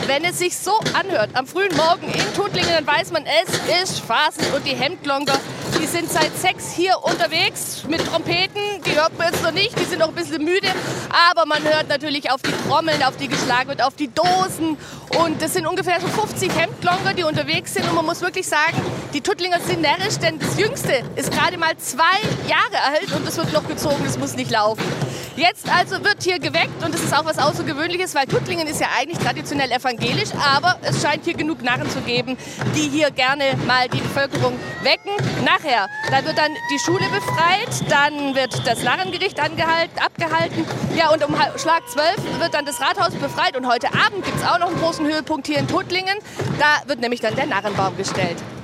wenn es sich so anhört, am frühen Morgen in Tuttlingen, dann weiß man, es ist Phasen und die Hemdglonker, die sind seit 6 hier unterwegs mit Trompeten, die hört man jetzt noch nicht, die sind noch ein bisschen müde, aber man hört natürlich auf die Trommeln, auf die geschlagen wird, auf die Dosen und das sind ungefähr so 50 Hemdglonker, die unterwegs sind und man muss wirklich sagen, die Tuttlinger sind närrisch, denn das Jüngste ist gerade mal 2 Jahre alt und das wird noch gezogen, das muss nicht laufen. Jetzt also wird hier geweckt und das ist auch was Außergewöhnliches, weil Tuttlingen ist ja eigentlich traditionell evangelisch, aber es scheint hier genug Narren zu geben, die hier gerne mal die Bevölkerung wecken. Nachher, da wird dann die Schule befreit, dann wird das Narrengericht abgehalten, ja, und um Schlag 12 wird dann das Rathaus befreit und heute Abend gibt es auch noch einen großen Höhepunkt hier in Tuttlingen, da wird nämlich dann der Narrenbaum gestellt.